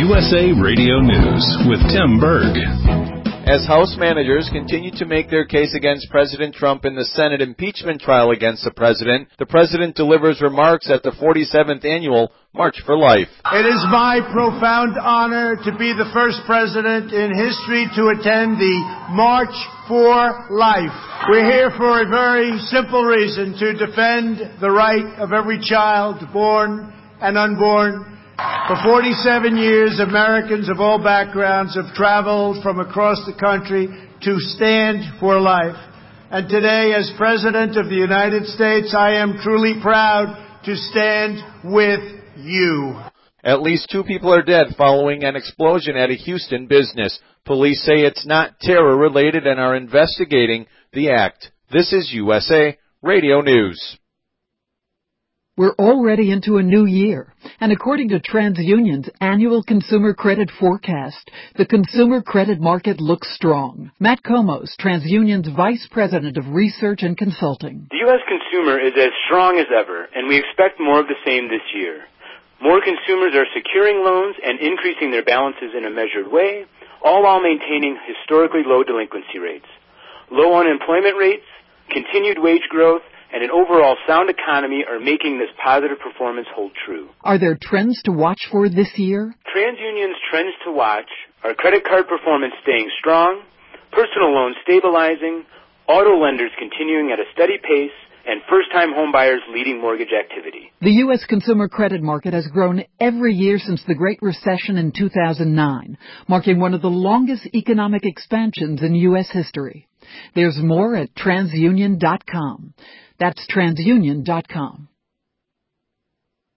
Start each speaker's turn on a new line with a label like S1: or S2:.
S1: USA Radio News with Tim Berg.
S2: As House managers continue to make their case against President Trump in the Senate impeachment trial against the president delivers remarks at the 47th annual March for Life.
S3: It is my profound honor to be the first president in history to attend the March for Life. We're here for a very simple reason, to defend the right of every child, born and unborn. For 47 years, Americans of all backgrounds have traveled from across the country to stand for life. And today, as President of the United States, I am truly proud to stand with you.
S2: At least 2 people are dead following an explosion at a Houston business. Police say it's not terror-related and are investigating the act. This is USA Radio News.
S4: We're already into a new year, and according to TransUnion's annual consumer credit forecast, the consumer credit market looks strong. Matt Komos, TransUnion's Vice President of Research and Consulting.
S5: The U.S. consumer is as strong as ever, and we expect more of the same this year. More consumers are securing loans and increasing their balances in a measured way, all while maintaining historically low delinquency rates. Low unemployment rates, continued wage growth, and an overall sound economy are making this positive performance hold true.
S4: Are there trends to watch for this year?
S5: TransUnion's trends to watch are credit card performance staying strong, personal loans stabilizing, auto lenders continuing at a steady pace, and first-time homebuyers leading mortgage activity.
S4: The U.S. consumer credit market has grown every year since the Great Recession in 2009, marking one of the longest economic expansions in U.S. history. There's more at TransUnion.com. That's TransUnion.com.